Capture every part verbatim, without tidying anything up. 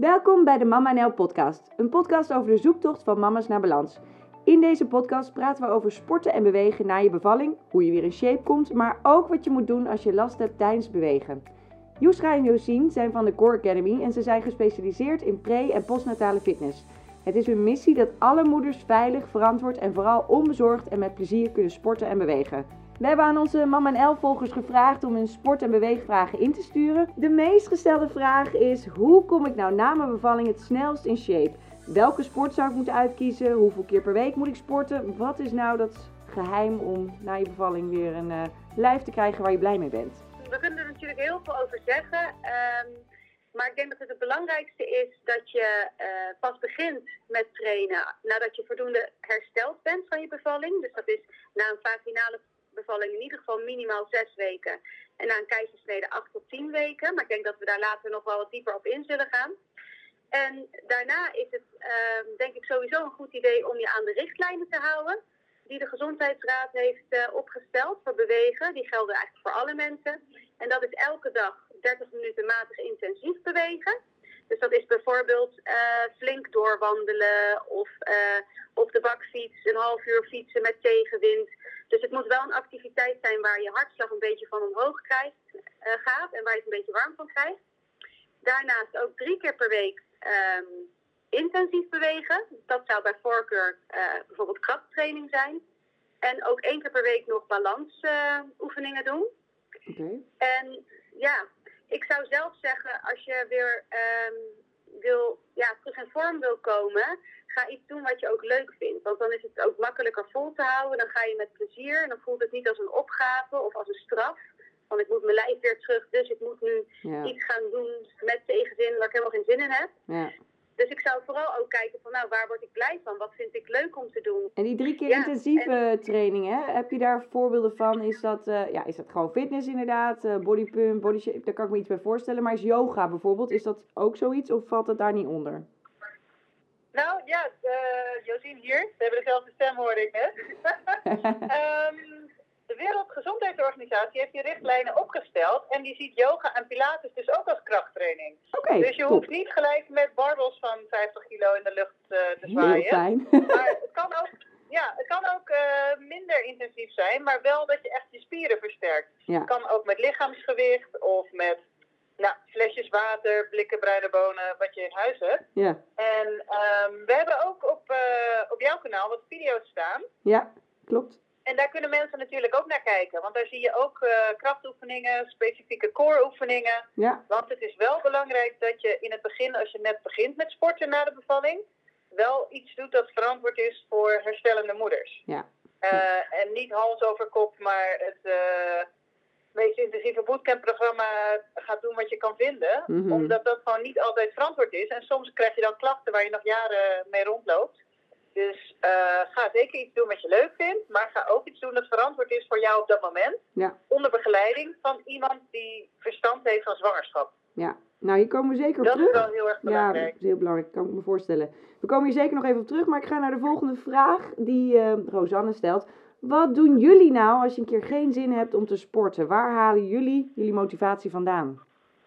Welkom bij de Mama en El podcast, een podcast over de zoektocht van mama's naar balans. In deze podcast praten we over sporten en bewegen na je bevalling, hoe je weer in shape komt, maar ook wat je moet doen als je last hebt tijdens bewegen. Yusra en Josien zijn van de Core Academy en ze zijn gespecialiseerd in pre- en postnatale fitness. Het is hun missie dat alle moeders veilig, verantwoord en vooral onbezorgd en met plezier kunnen sporten en bewegen. We hebben aan onze Mama en El volgers gevraagd om hun sport- en beweegvragen in te sturen. De meest gestelde vraag is: hoe kom ik nou na mijn bevalling het snelst in shape? Welke sport zou ik moeten uitkiezen? Hoeveel keer per week moet ik sporten? Wat is nou dat geheim om na je bevalling weer een uh, lijf te krijgen waar je blij mee bent? We kunnen er natuurlijk heel veel over zeggen. Um, maar ik denk dat het het belangrijkste is dat je uh, pas begint met trainen nadat je voldoende hersteld bent van je bevalling. Dus dat is na een vaginale bevalling in ieder geval minimaal zes weken. En na een keizersnede acht tot tien weken. Maar ik denk dat we daar later nog wel wat dieper op in zullen gaan. En daarna is het uh, denk ik sowieso een goed idee om je aan de richtlijnen te houden die de Gezondheidsraad heeft uh, opgesteld voor bewegen. Die gelden eigenlijk voor alle mensen. En dat is elke dag dertig minuten matig intensief bewegen. Dus dat is bijvoorbeeld uh, flink doorwandelen of uh, op de bakfiets een half uur fietsen met tegenwind. Dus het moet wel een activiteit zijn waar je hartslag een beetje van omhoog krijgt, uh, gaat en waar je het een beetje warm van krijgt. Daarnaast ook drie keer per week um, intensief bewegen. Dat zou bij voorkeur uh, bijvoorbeeld krachttraining zijn. En ook één keer per week nog balansoefeningen uh, doen. Okay. En ja, ik zou zelf zeggen, als je weer um, wil, ja, terug in vorm wil komen, ga iets doen wat je ook leuk vindt. Want dan is het ook makkelijker vol te houden. Dan ga je met plezier en dan voelt het niet als een opgave of als een straf. Want ik moet mijn lijf weer terug, dus ik moet nu ja. iets gaan doen met tegenzin waar ik helemaal geen zin in heb. Ja. Dus ik zou vooral ook kijken van nou, waar word ik blij van? Wat vind ik leuk om te doen? En die drie keer ja, intensieve en training, hè? Heb je daar voorbeelden van? Is dat, uh, ja, is dat gewoon fitness inderdaad? Uh, bodypump, body shape, daar kan ik me iets bij voorstellen. Maar is yoga bijvoorbeeld, is dat ook zoiets of valt het daar niet onder? Nou ja, uh, Josien hier. We hebben dezelfde stem, hoorde ik net. um, de Wereldgezondheidsorganisatie heeft die richtlijnen opgesteld en die ziet yoga en pilates dus ook als krachttraining. Okay, dus je top. hoeft niet gelijk met barbels van vijftig kilo in de lucht uh, te zwaaien. Heel fijn. Maar het kan ook, ja, het kan ook uh, minder intensief zijn, maar wel dat je echt je spieren versterkt. Ja. Het kan ook met lichaamsgewicht of met nou, flesjes water, blikken bruine bonen, wat je in huis hebt. Ja. En um, we hebben ook op, uh, op jouw kanaal wat video's staan. Ja, klopt. En daar kunnen mensen natuurlijk ook naar kijken. Want daar zie je ook uh, krachtoefeningen, specifieke core-oefeningen. Ja. Want het is wel belangrijk dat je in het begin, als je net begint met sporten na de bevalling, wel iets doet dat verantwoord is voor herstellende moeders. Ja. Uh, ja. En niet hals over kop, maar het uh, meest intensieve bootcampprogramma gaat doen wat je kan vinden. Mm-hmm. Omdat dat gewoon niet altijd verantwoord is. En soms krijg je dan klachten waar je nog jaren mee rondloopt. Dus uh, ga zeker iets doen wat je leuk vindt, maar ga ook iets doen dat verantwoord is voor jou op dat moment. Ja. Onder begeleiding van iemand die verstand heeft van zwangerschap. Ja, nou hier komen we zeker op dat terug. Dat is wel heel erg belangrijk. Ja, dat is heel belangrijk, kan ik me voorstellen. We komen hier zeker nog even op terug, maar ik ga naar de volgende vraag die uh, Rosanne stelt. Wat doen jullie nou als je een keer geen zin hebt om te sporten? Waar halen jullie jullie motivatie vandaan?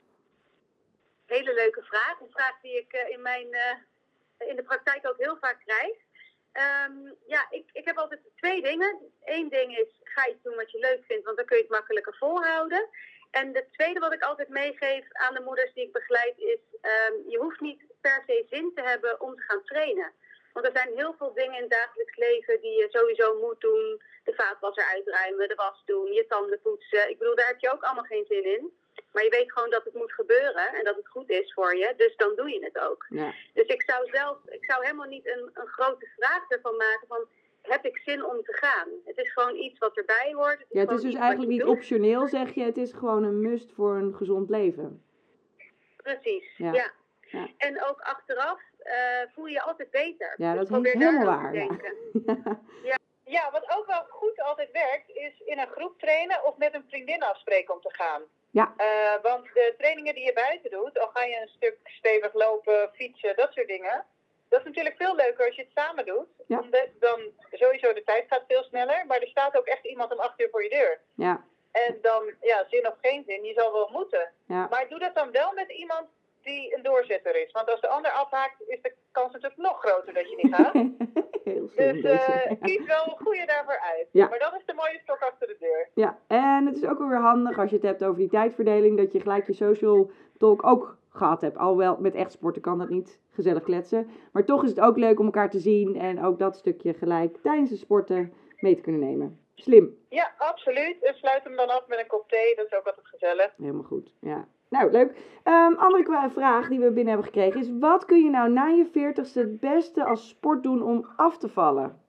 Hele leuke vraag. Een vraag die ik uh, in, mijn, uh, in de praktijk ook heel vaak krijg. Um, ja, ik, ik heb altijd twee dingen. Eén ding is, ga iets doen wat je leuk vindt, want dan kun je het makkelijker volhouden. En de tweede wat ik altijd meegeef aan de moeders die ik begeleid is, um, je hoeft niet per se zin te hebben om te gaan trainen. Want er zijn heel veel dingen in het dagelijks leven die je sowieso moet doen. De vaatwasser uitruimen, de was doen, je tanden poetsen. Ik bedoel, daar heb je ook allemaal geen zin in. Maar je weet gewoon dat het moet gebeuren en dat het goed is voor je. Dus dan doe je het ook. Ja. Dus ik zou zelf, ik zou helemaal niet een, een grote vraag ervan maken van, heb ik zin om te gaan? Het is gewoon iets wat erbij hoort. Het ja, het is dus eigenlijk niet doet. optioneel, zeg je. Het is gewoon een must voor een gezond leven. Precies, ja. ja. ja. En ook achteraf uh, voel je je altijd beter. Ja, dus dat is helemaal waar. Ja. Ja. Ja, wat ook wel goed altijd werkt, is in een groep trainen of met een vriendin afspreken om te gaan. Ja. Uh, want de trainingen die je buiten doet, al ga je een stuk stevig lopen, fietsen, dat soort dingen. Dat is natuurlijk veel leuker als je het samen doet. Ja. Omdat dan sowieso de tijd gaat veel sneller, maar er staat ook echt iemand om acht uur voor je deur. Ja. En dan, ja, zin of geen zin, je zal wel moeten. Ja. Maar doe dat dan wel met iemand die een doorzetter is. Want als de ander afhaakt, is de kans natuurlijk nog groter dat je niet gaat. Heel slim, Dus uh, deze. kies wel een goede daarvoor uit. Ja. Maar dat is de mooie stok achter de deur. Ja, en het is ook wel weer handig als je het hebt over die tijdverdeling, dat je gelijk je social talk ook gehad hebt. Alhoewel, met echt sporten kan dat niet gezellig kletsen. Maar toch is het ook leuk om elkaar te zien en ook dat stukje gelijk tijdens de sporten mee te kunnen nemen. Slim. Ja, absoluut. En sluit hem dan af met een kop thee, dat is ook altijd gezellig. Helemaal goed, ja. Nou, leuk. Um, andere vraag die we binnen hebben gekregen is, wat kun je nou na je veertigste het beste als sport doen om af te vallen?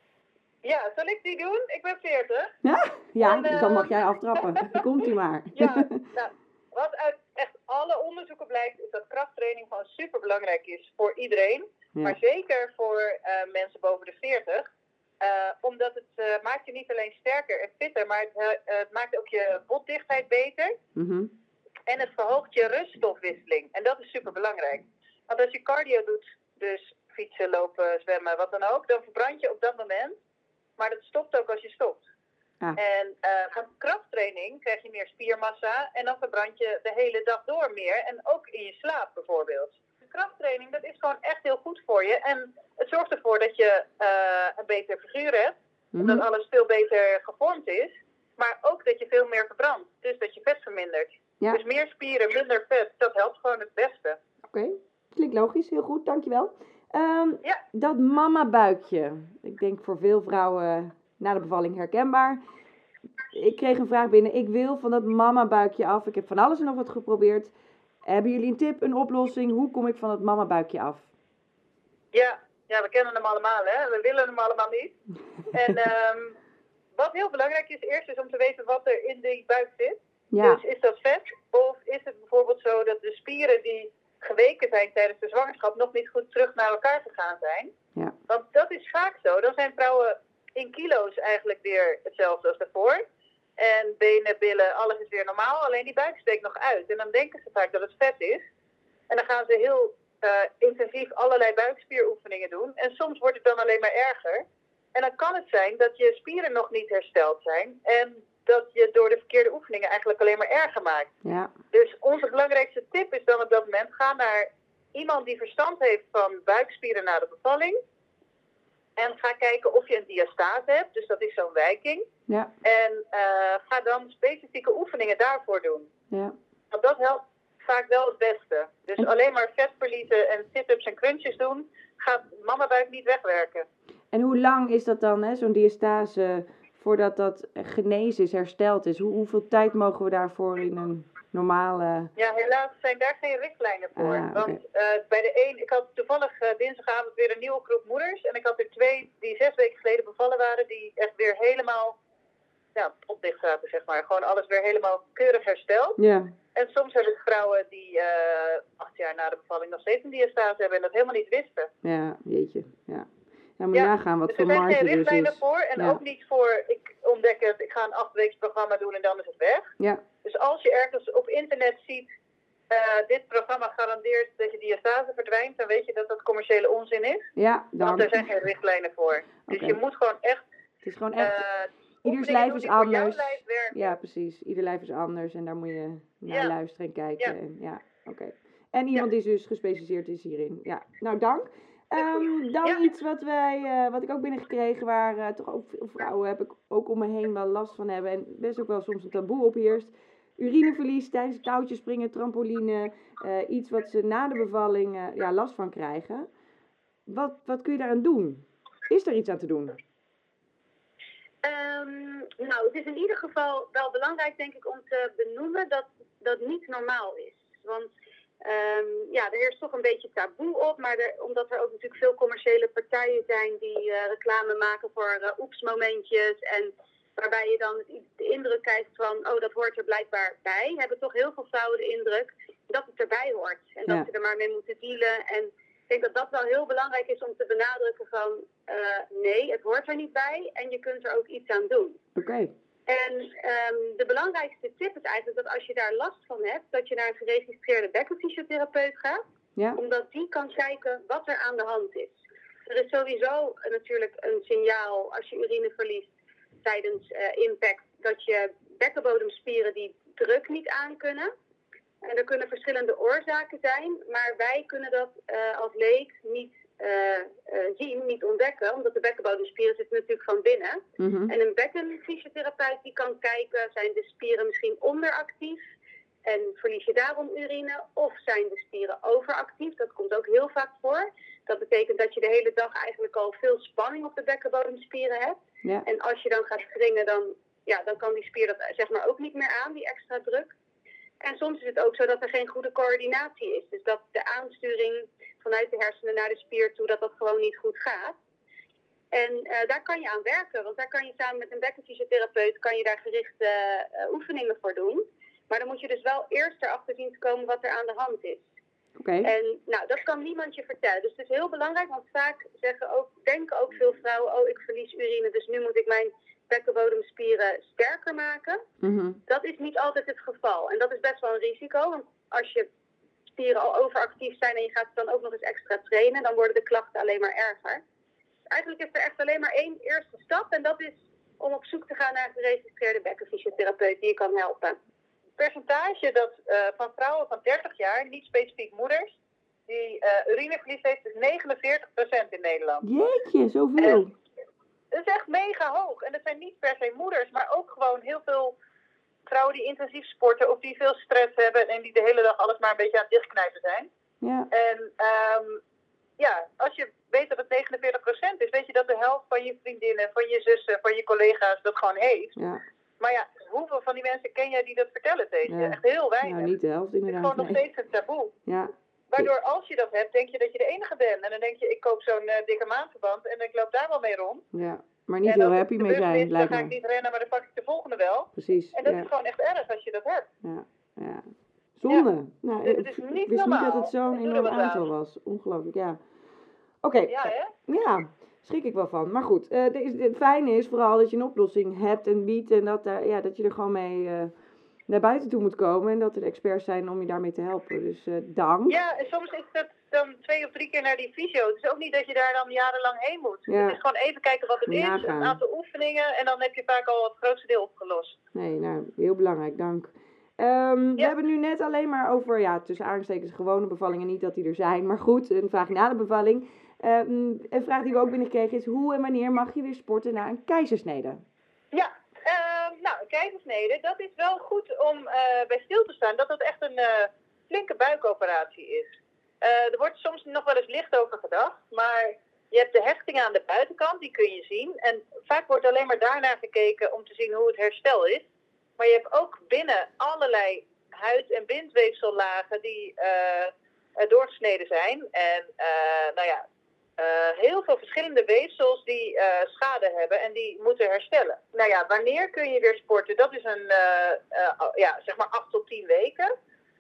Ja, zal ik die doen? Ik ben veertig. Ja, ja en, dus uh... dan mag jij aftrappen. Komt-ie maar. Ja, nou, wat uit echt alle onderzoeken blijkt, is dat krachttraining gewoon super belangrijk is voor iedereen. Ja. Maar zeker voor uh, mensen boven de veertig. Uh, omdat het uh, maakt je niet alleen sterker en fitter, maar het, uh, het maakt ook je botdichtheid beter. Mm-hmm. En het verhoogt je ruststofwisseling. En dat is super belangrijk. Want als je cardio doet, dus fietsen, lopen, zwemmen, wat dan ook, dan verbrand je op dat moment. Maar dat stopt ook als je stopt. Ah. En uh, van krachttraining krijg je meer spiermassa en dan verbrand je de hele dag door meer. En ook in je slaap bijvoorbeeld. De krachttraining, dat is gewoon echt heel goed voor je. En het zorgt ervoor dat je uh, een beter figuur hebt. Mm-hmm. Dat alles veel beter gevormd is. Maar ook dat je veel meer verbrandt. Dus dat je vet vermindert. Ja. Dus meer spieren, minder vet, dat helpt gewoon het beste. Oké, okay. Klinkt logisch, heel goed, dankjewel. Um, ja. Dat mama-buikje, ik denk voor veel vrouwen na de bevalling herkenbaar. Ik kreeg een vraag binnen, ik wil van dat mama-buikje af. Ik heb van alles en nog wat geprobeerd. Hebben jullie een tip, een oplossing? Hoe kom ik van dat mama-buikje af? Ja, ja, we kennen hem allemaal, hè. We willen hem allemaal niet. En um, wat heel belangrijk is eerst, is om te weten wat er in die buik zit. Ja. Dus is dat vet? Of is het bijvoorbeeld zo dat de spieren die geweken zijn tijdens de zwangerschap nog niet goed terug naar elkaar gegaan zijn? Ja. Want dat is vaak zo. Dan zijn vrouwen in kilo's eigenlijk weer hetzelfde als daarvoor. En benen, billen, alles is weer normaal. Alleen die buik steekt nog uit. En dan denken ze vaak dat het vet is. En dan gaan ze heel uh, intensief allerlei buikspieroefeningen doen. En soms wordt het dan alleen maar erger. En dan kan het zijn dat je spieren nog niet hersteld zijn. En dat je door de verkeerde oefeningen eigenlijk alleen maar erger maakt. Ja. Dus onze belangrijkste tip is dan op dat moment, ga naar iemand die verstand heeft van buikspieren na de bevalling. En ga kijken of je een diastase hebt, dus dat is zo'n wijking. Ja. En uh, ga dan specifieke oefeningen daarvoor doen. Ja. Want dat helpt vaak wel het beste. Dus en alleen maar vet verliezen en sit-ups en crunches doen, gaat mamabuik niet wegwerken. En hoe lang is dat dan, hè, zo'n diastase, voordat dat genezen is, hersteld is? Hoe, hoeveel tijd mogen we daarvoor in een normale... Ja, helaas zijn daar geen richtlijnen voor. Ah, okay. Want uh, bij de een, ik had toevallig uh, dinsdagavond weer een nieuwe groep moeders. En ik had er twee die zes weken geleden bevallen waren, die echt weer helemaal ja, potdicht zaten, zeg maar. Gewoon alles weer helemaal keurig hersteld. Ja. En soms heb ik vrouwen die uh, acht jaar na de bevalling nog steeds een diastase hebben en dat helemaal niet wisten. Ja, jeetje, ja. Ja, moet je ja, nagaan wat dus voor marge er zijn geen richtlijnen dus voor. En ja. ook niet voor, ik ontdek het, ik ga een achtweeks programma doen en dan is het weg. Ja. Dus als je ergens op internet ziet, uh, dit programma garandeert dat je diastase verdwijnt, dan weet je dat dat commerciële onzin is. Ja, dan... Want er zijn geen richtlijnen voor. Dus okay. je moet gewoon echt... Het is gewoon echt... Uh, Ieders lijf is anders. Lijf ja, precies. Ieder lijf is anders en daar moet je naar ja. luisteren en kijken. Ja, en, ja oké. Okay. En iemand ja. die dus gespecialiseerd is hierin. Ja, nou dank. Um, dan ja. iets wat wij, uh, wat ik ook binnengekregen, waar uh, toch ook veel vrouwen heb ik ook om me heen wel last van hebben. En best ook wel soms een taboe opheerst. Urineverlies tijdens touwtjes springen, trampoline. Uh, iets wat ze na de bevalling uh, ja, last van krijgen. Wat, wat kun je daaraan doen? Is er iets aan te doen? Um, nou, het is in ieder geval wel belangrijk, denk ik, om te benoemen dat dat niet normaal is. Want um, ja, er heerst toch een beetje taboe op, maar er, omdat er ook natuurlijk veel commerciële partijen zijn die uh, reclame maken voor uh, oepsmomentjes en waarbij je dan de indruk krijgt van, oh, dat hoort er blijkbaar bij, hebben toch heel veel vrouwen de indruk dat het erbij hoort en ja. dat ze er maar mee moeten dealen. En ik denk dat dat wel heel belangrijk is om te benadrukken van, uh, nee, het hoort er niet bij en je kunt er ook iets aan doen. Oké. Okay. En um, de belangrijkste tip is eigenlijk dat als je daar last van hebt, dat je naar een geregistreerde bekkenfysiotherapeut gaat. Ja. Omdat die kan kijken wat er aan de hand is. Er is sowieso uh, natuurlijk een signaal als je urine verliest tijdens uh, impact, dat je bekkenbodemspieren die druk niet aankunnen. En er kunnen verschillende oorzaken zijn, maar wij kunnen dat uh, als leek niet uh, uh, zien, niet ontdekken, omdat de bekkenbodemspieren zitten natuurlijk van binnen. Mm-hmm. En een bekkenfysiotherapeut die kan kijken, zijn de spieren misschien onderactief en verlies je daarom urine, of zijn de spieren overactief, dat komt ook heel vaak voor. Dat betekent dat je de hele dag eigenlijk al veel spanning op de bekkenbodemspieren hebt. Ja. En als je dan gaat springen, dan, ja, dan kan die spier dat zeg maar ook niet meer aan, die extra druk. En soms is het ook zo dat er geen goede coördinatie is. Dus dat de aansturing vanuit de hersenen naar de spier toe, dat dat gewoon niet goed gaat. En uh, daar kan je aan werken, want daar kan je samen met een bekkenfysiotherapeut, kan je daar gerichte uh, oefeningen voor doen. Maar dan moet je dus wel eerst erachter zien te komen wat er aan de hand is. Okay. En nou, dat kan niemand je vertellen. Dus het is heel belangrijk, want vaak zeggen ook, denken ook veel vrouwen, oh ik verlies urine, dus nu moet ik mijn bekkenbodemspieren sterker maken. Mm-hmm. Dat is niet altijd het geval. En dat is best wel een risico. Want als je spieren al overactief zijn en je gaat ze dan ook nog eens extra trainen, dan worden de klachten alleen maar erger. Dus eigenlijk is er echt alleen maar één eerste stap. En dat is om op zoek te gaan naar een geregistreerde bekkenfysiotherapeut die je kan helpen. Het percentage dat, uh, van vrouwen van dertig jaar, niet specifiek moeders, die uh, urineverlies heeft, is negenenveertig procent in Nederland. Jeetje, zoveel. En dat is echt mega hoog. En dat zijn niet per se moeders, maar ook gewoon heel veel vrouwen die intensief sporten of die veel stress hebben en die de hele dag alles maar een beetje aan het dichtknijpen zijn. Ja. En um, ja, als je weet dat het negenenveertig procent is, weet je dat de helft van je vriendinnen, van je zussen, van je collega's dat gewoon heeft. Ja. Maar ja, hoeveel van die mensen ken jij die dat vertellen tegen je? Ja. Echt heel weinig. Nou, niet de helft inderdaad. Het is gewoon nog nee. steeds een taboe. Ja. Waardoor als je dat hebt, denk je dat je de enige bent. En dan denk je, ik koop zo'n uh, dikke maandverband en ik loop daar wel mee rond. Ja, maar niet en heel happy mee zijn, is, lijkt dan me. ga ik niet rennen, maar dan pak ik de volgende wel. Precies. En dat ja. is gewoon echt erg als je dat hebt. Ja, ja. Zonde. Ja. Nou, Het ik is wist niet niet normaal. dat het zo'n Ik doe er enorm wat aantal aan. was. Ongelooflijk, ja. Oké. Okay. Ja, hè? Ja, schrik ik wel van. Maar goed, uh, de, is, het fijne is vooral dat je een oplossing hebt en biedt. En dat, uh, ja, dat je er gewoon mee uh, naar buiten toe moet komen. En dat er experts zijn om je daarmee te helpen. Dus uh, dank. Ja, en soms is het dan twee of drie keer naar die fysio. Het is ook niet dat je daar dan jarenlang heen moet. Ja. Het is gewoon even kijken wat het Moet is. nagaan. Een aantal oefeningen. En dan heb je vaak al het grootste deel opgelost. Nee, nou, heel belangrijk. Dank. Um, Ja. We hebben nu net alleen maar over, ja, tussen aanstekens gewone bevallingen. Niet dat die er zijn, maar goed, een vaginale bevalling. Um, een vraag die we ook binnengekregen is, hoe en wanneer mag je weer sporten na een keizersnede? Ja, uh, nou, een keizersnede, dat is wel goed om uh, bij stil te staan. Dat dat echt een uh, flinke buikoperatie is. Uh, er wordt soms nog wel eens licht over gedacht, maar je hebt de hechting aan de buitenkant, die kun je zien. En vaak wordt alleen maar daarnaar gekeken om te zien hoe het herstel is. Maar je hebt ook binnen allerlei huid- en bindweefsellagen die uh, doorgesneden zijn. En uh, nou ja, uh, heel veel verschillende weefsels die uh, schade hebben en die moeten herstellen. Nou ja, wanneer kun je weer sporten? Dat is een, uh, uh, ja, zeg maar acht tot tien weken.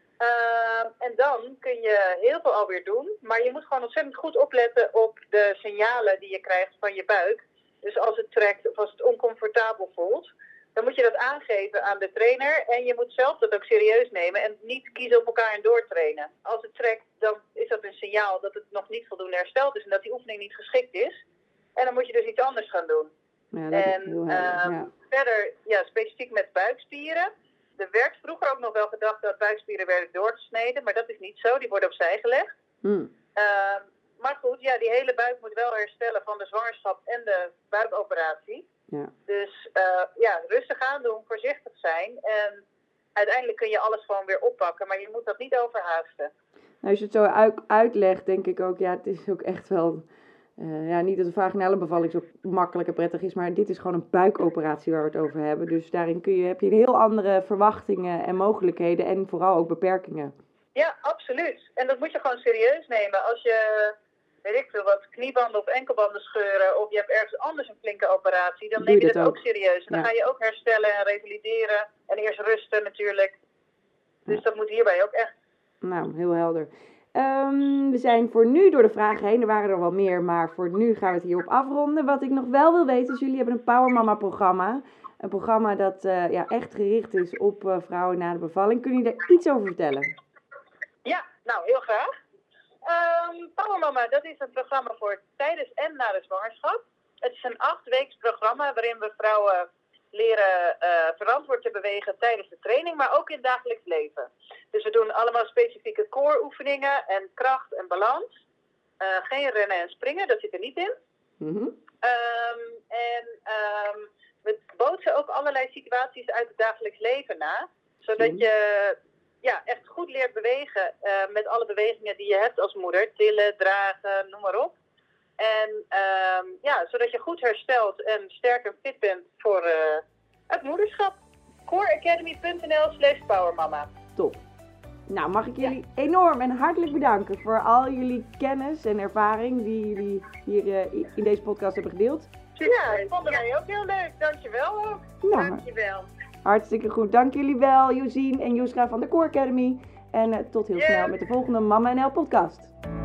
Uh, en dan kun je heel veel alweer doen. Maar je moet gewoon ontzettend goed opletten op de signalen die je krijgt van je buik. Dus als het trekt of als het oncomfortabel voelt, dan moet je dat aangeven aan de trainer. En je moet zelf dat ook serieus nemen en niet kiezen op elkaar en doortrainen. Als het trekt, dan is dat een signaal dat het nog niet voldoende hersteld is en dat die oefening niet geschikt is. En dan moet je dus iets anders gaan doen. Ja, dat en is heel helder, um, ja. verder, ja, specifiek met buikspieren. Er werd vroeger ook nog wel gedacht dat buikspieren werden doorgesneden, maar dat is niet zo. Die worden opzij gelegd. Hmm. Uh, maar goed, ja, die hele buik moet wel herstellen van de zwangerschap en de buikoperatie. Ja. Dus uh, ja, rustig aan doen, voorzichtig zijn. En uiteindelijk kun je alles gewoon weer oppakken, maar je moet dat niet overhaasten. Nou, als je het zo uit, uitlegt, denk ik ook, ja, het is ook echt wel... Uh, ja, niet dat een vaginale bevalling zo makkelijk en prettig is, maar dit is gewoon een buikoperatie waar we het over hebben. Dus daarin kun je, heb je heel andere verwachtingen en mogelijkheden en vooral ook beperkingen. Ja, absoluut. En dat moet je gewoon serieus nemen. Als je, weet ik veel, wat kniebanden of enkelbanden scheuren of je hebt ergens anders een flinke operatie, dan neem je dat ook serieus. En dan ja. ga je ook herstellen en revalideren en eerst rusten natuurlijk. Dus ja. Dat moet hierbij ook echt. Nou, heel helder. Um, we zijn voor nu door de vragen heen. Er waren er wel meer, maar voor nu gaan we het hierop afronden. Wat ik nog wel wil weten is, jullie hebben een Power Mama programma. Een programma dat uh, ja, echt gericht is op uh, vrouwen na de bevalling. Kun je daar iets over vertellen? Ja, nou heel graag. Um, Power Mama, dat is een programma voor tijdens en na de zwangerschap. Het is een achtweeks programma waarin we vrouwen leren uh, verantwoord te bewegen tijdens de training, maar ook in het dagelijks leven. Dus we doen allemaal specifieke core oefeningen en kracht en balans. Uh, geen rennen en springen, dat zit er niet in. Mm-hmm. Um, en um, we bootsen ook allerlei situaties uit het dagelijks leven na. Zodat mm. je ja, echt goed leert bewegen uh, met alle bewegingen die je hebt als moeder. Tillen, dragen, noem maar op. En um, ja, zodat je goed herstelt en sterk en fit bent voor uh, het moederschap. coreacademy.nl slash powermama. Top. Nou, mag ik jullie ja. enorm en hartelijk bedanken voor al jullie kennis en ervaring die jullie hier uh, in deze podcast hebben gedeeld. Ja, ik vond het ja. ook heel leuk. Dankjewel ook. Nou, Dankjewel. Hartstikke goed. Dank jullie wel, Josien en Joesra van de Core Academy. En uh, tot heel yeah. snel met de volgende Mama N L podcast.